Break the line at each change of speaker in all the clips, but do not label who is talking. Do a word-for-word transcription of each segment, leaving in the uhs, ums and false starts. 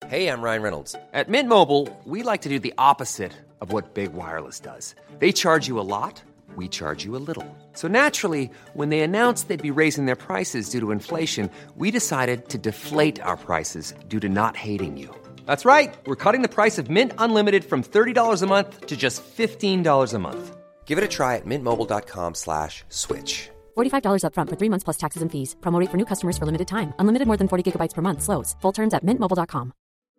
Hey, I'm Ryan Reynolds. At Mint Mobile, we like to do the opposite of what Big Wireless does. They charge you a lot, we charge you a little. So naturally, when they announced they'd be raising their prices due to inflation, we decided to deflate our prices due to not hating you. That's right. We're cutting the price of Mint Unlimited from thirty dollars a month to just fifteen dollars a month. Give it a try at mintmobile.com slash switch.
forty-five dollars up front for three months plus taxes and fees. Promo rate for new customers for limited time. Unlimited more than forty gigabytes per month. Slows full terms at mint mobile dot com.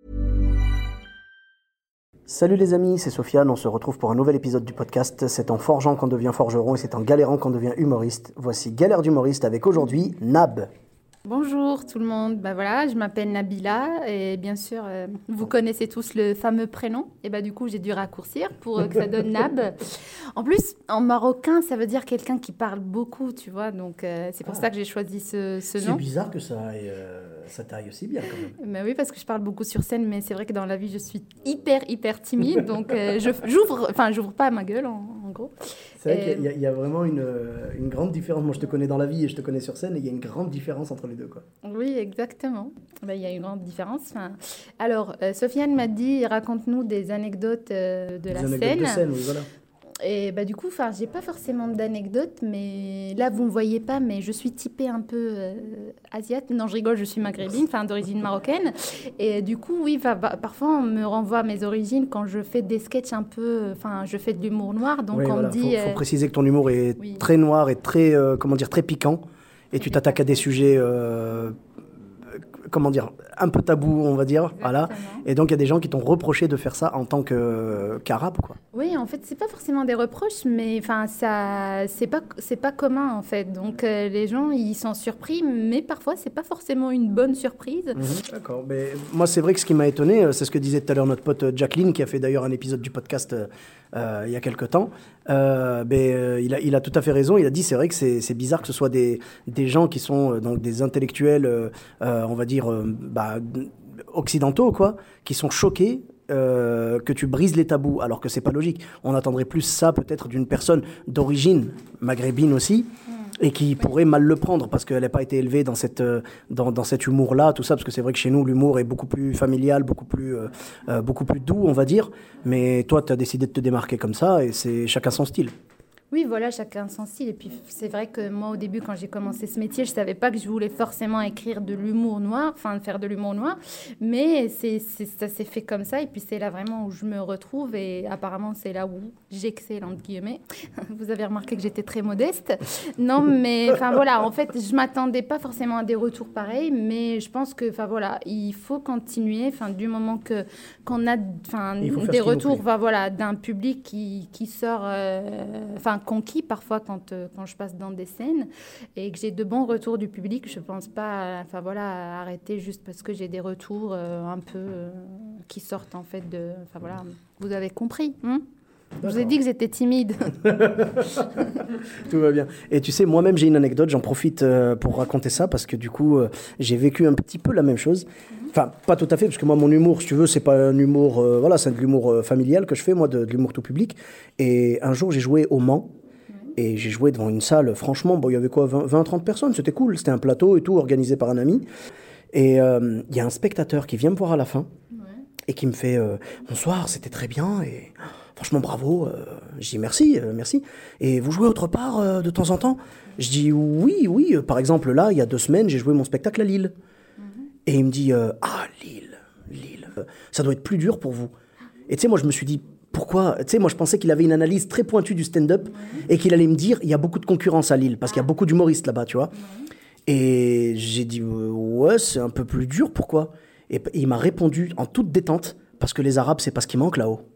Salut les amis, c'est Sofiane, on se retrouve pour un nouvel épisode du podcast. C'est en forgeant qu'on devient forgeron et c'est en galérant qu'on devient humoriste. Voici Galère d'humoriste avec aujourd'hui Nab.
Bonjour tout le monde, bah voilà, je m'appelle Nabila et bien sûr euh, vous connaissez tous le fameux prénom et bah du coup j'ai dû raccourcir pour euh, que ça donne Nab. En plus en marocain ça veut dire quelqu'un qui parle beaucoup, tu vois, donc euh, c'est pour ah. ça que j'ai choisi ce, ce nom.
C'est bizarre que ça aille, euh, ça t'aille aussi bien quand même.
Bah oui, parce que je parle beaucoup sur scène, mais c'est vrai que dans la vie je suis hyper hyper timide, donc euh, je, j'ouvre, enfin j'ouvre pas ma gueule en, en gros.
C'est vrai et... qu'il y a, il y a vraiment une, une grande différence. Moi je te connais dans la vie et je te connais sur scène et il y a une grande différence entre les deux, quoi.
Oui, exactement. Ben, il y a une grande différence. Enfin, alors, euh, Sofiane m'a dit, raconte-nous des anecdotes euh, de
des
la
anecdotes
scène.
De scène, oui, voilà.
Et bah, du coup, enfin, j'ai pas forcément d'anecdotes, mais là, vous me voyez pas, mais je suis typée un peu euh, asiate. Non, je rigole, je suis maghrébine, enfin, d'origine marocaine. Et du coup, oui, bah, parfois, on me renvoie à mes origines quand je fais des sketchs un peu... Enfin, je fais de l'humour noir, donc
oui,
on
voilà.
me dit...
Il faut,
euh...
faut préciser que ton humour est oui. très noir et très, euh, comment dire, très piquant. Et tu t'attaques à des sujets... Euh, comment dire, un peu tabou, on va dire. Exactement. Voilà. Et donc, il y a des gens qui t'ont reproché de faire ça en tant que, qu'arabe, quoi.
Oui, en fait, c'est pas forcément des reproches, mais enfin, ça, c'est pas, c'est pas commun, en fait. Donc, euh, les gens, ils sont surpris, mais parfois, c'est pas forcément une bonne surprise.
Mmh, d'accord. Mais moi, c'est vrai que ce qui m'a étonné, c'est ce que disait tout à l'heure notre pote Jacqueline, qui a fait d'ailleurs un épisode du podcast euh, il y a quelques temps. Euh, mais, euh, il, a, il a tout à fait raison. Il a dit, c'est vrai que c'est, c'est bizarre que ce soit des, des gens qui sont euh, donc des intellectuels, euh, on va dire, euh, bah, occidentaux, quoi, qui sont choqués euh, que tu brises les tabous, alors que c'est pas logique. On attendrait plus ça peut-être d'une personne d'origine maghrébine aussi, mmh. et qui pourrait mal le prendre parce qu'elle n'a pas été élevée dans, cette, dans, dans cet humour-là, tout ça, parce que c'est vrai que chez nous, l'humour est beaucoup plus familial, beaucoup plus, euh, euh, beaucoup plus doux, on va dire. Mais toi, tu as décidé de te démarquer comme ça, et c'est chacun son style.
Oui, voilà, chacun son style. Et puis, c'est vrai que moi, au début, quand j'ai commencé ce métier, je ne savais pas que je voulais forcément écrire de l'humour noir, enfin, faire de l'humour noir. Mais c'est, c'est, ça s'est fait comme ça. Et puis, c'est là vraiment où je me retrouve. Et apparemment, c'est là où j'excelle, entre guillemets. Vous avez remarqué que j'étais très modeste. Non, mais, enfin, voilà, en fait, je ne m'attendais pas forcément à des retours pareils. Mais je pense que, enfin, voilà, il faut continuer. Enfin, du moment que, qu'on a, enfin, des retours, enfin, voilà, d'un public qui, qui sort, enfin, euh, conquis parfois quand, euh, quand je passe dans des scènes et que j'ai de bons retours du public, je ne pense pas enfin, voilà, arrêter juste parce que j'ai des retours euh, un peu euh, qui sortent en fait de... Enfin voilà, vous avez compris, hein? Je vous ai dit que j'étais timide.
Tout va bien. Et tu sais, moi-même, j'ai une anecdote, j'en profite euh, pour raconter ça parce que du coup, euh, j'ai vécu un petit peu la même chose. Enfin, pas tout à fait, parce que moi, mon humour, si tu veux, c'est pas un humour... Euh, voilà, c'est de l'humour euh, familial que je fais, moi, de, de l'humour tout public. Et un jour, j'ai joué au Mans. Et j'ai joué devant une salle, franchement, bon, il y avait quoi, vingt à trente personnes, c'était cool. C'était un plateau et tout, organisé par un ami. Et il euh, y a un spectateur qui vient me voir à la fin ouais. et qui me fait euh, « Bonsoir, c'était très bien. » Et franchement, bravo. Euh, je dis « Merci, euh, merci. » Et vous jouez autre part euh, de temps en temps ? Je dis « Oui, oui. Par exemple, là, il y a deux semaines, j'ai joué mon spectacle à Lille. Mm-hmm. » Et il me dit euh, « Ah, Lille, Lille. Ça doit être plus dur pour vous. » Et tu sais, moi, je me suis dit... Pourquoi ? Tu sais, moi, je pensais qu'il avait une analyse très pointue du stand-up ouais. et qu'il allait me dire il y a beaucoup de concurrence à Lille parce ah. qu'il y a beaucoup d'humoristes là-bas, tu vois. Ouais. Et j'ai dit ouais, c'est un peu plus dur, pourquoi ? Et, et il m'a répondu en toute détente parce que les Arabes, c'est pas ce qui manque là-haut.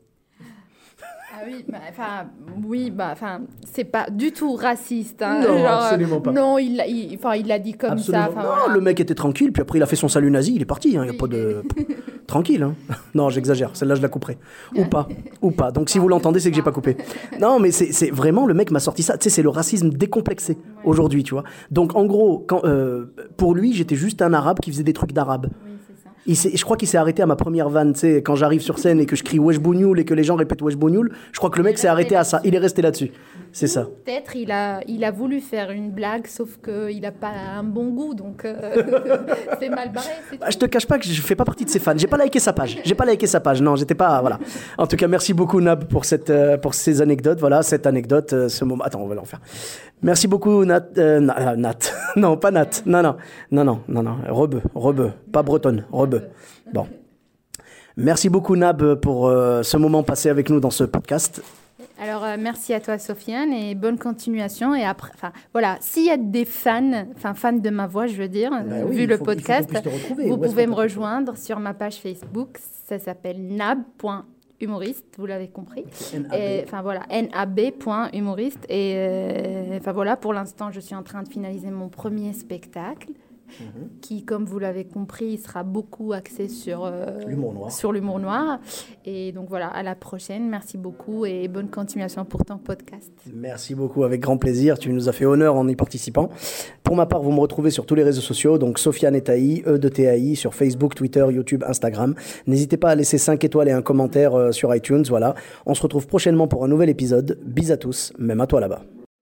Ah oui, bah, enfin, oui, bah, enfin, c'est pas du tout raciste. Hein,
non,
genre,
absolument pas.
Non, il, il, enfin, il l'a dit comme
absolument.
ça.
Non,
voilà.
Le mec était tranquille, puis après il a fait son salut nazi, il est parti. Hein, oui. Y a pas de tranquille. Hein. Non, j'exagère. Celle-là, je la couperai. Ou pas, ou pas. Donc si vous l'entendez, c'est que j'ai pas coupé. Non, mais c'est, c'est vraiment le mec m'a sorti ça. Tu sais, c'est le racisme décomplexé ouais. aujourd'hui, tu vois. Donc en gros, quand, euh, pour lui, j'étais juste un arabe qui faisait des trucs d'arabe. Oui. Il s'est, je crois qu'il s'est arrêté à ma première vanne, tu sais, quand j'arrive sur scène et que je crie Wesh Bougnoul et que les gens répètent Wesh Bougnoul, je crois que le mec s'est arrêté à ça, il est resté là-dessus. c'est ça.
Peut-être il a, il a voulu faire une blague, sauf qu'il n'a pas un bon goût, donc euh, c'est mal barré. C'est
Bah, je te cache pas que je fais pas partie de ses fans. J'ai pas liké sa page. J'ai pas liké sa page. Non, j'étais pas. Voilà. En tout cas, merci beaucoup Nab pour cette, euh, pour ces anecdotes. Voilà, cette anecdote, euh, ce moment. Attends, on va l'en faire. Merci beaucoup Nat. Euh, Na- Nat. non, pas Nat. Non, non, non, non, non, non. Rebeu, rebeu, pas bretonne, rebeu. Bon. Merci beaucoup Nab pour euh, ce moment passé avec nous dans ce podcast.
Alors, euh, merci à toi, Sofiane, et bonne continuation. Et après, enfin, voilà, s'il y a des fans, enfin, fans de ma voix, je veux dire,
Bah
euh,
oui,
vu
il
le
faut- il faut qu'on
podcast,
puisse te retrouver.
vous
Où est-ce
pouvez
qu'on
me
peut-
rejoindre sur ma page Facebook. Ça s'appelle nab point humoriste, vous l'avez compris.
N A B.
Et, Enfin, voilà, nab point humoriste. Et, euh, enfin, voilà, pour l'instant, je suis en train de finaliser mon premier spectacle. Qui, comme vous l'avez compris, sera beaucoup axé sur, euh,
L'humour noir.
sur l'humour noir. Et donc voilà, à la prochaine. Merci beaucoup et bonne continuation pour ton podcast.
Merci beaucoup, avec grand plaisir. Tu nous as fait honneur en y participant. Pour ma part, vous me retrouvez sur tous les réseaux sociaux, donc Sofiane et Taï, E de T A I, sur Facebook, Twitter, YouTube, Instagram. N'hésitez pas à laisser cinq étoiles et un commentaire euh, sur iTunes. Voilà. On se retrouve prochainement pour un nouvel épisode. Bis à tous, même à toi là-bas.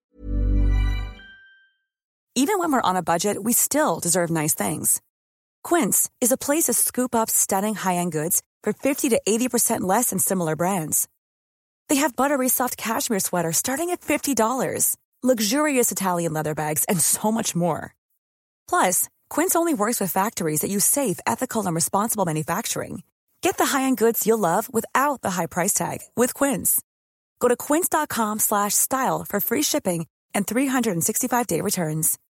Even when we're on a budget, we still deserve nice things. Quince is a place to scoop up stunning high-end goods for fifty to eighty percent less than similar brands. They have buttery soft cashmere sweaters starting at fifty dollars, luxurious Italian leather bags, and so much more. Plus, Quince only works with factories that use safe, ethical, and responsible manufacturing. Get the high-end goods you'll love without the high price tag with Quince. Go to quince.com slash style for free shipping and three sixty-five day returns.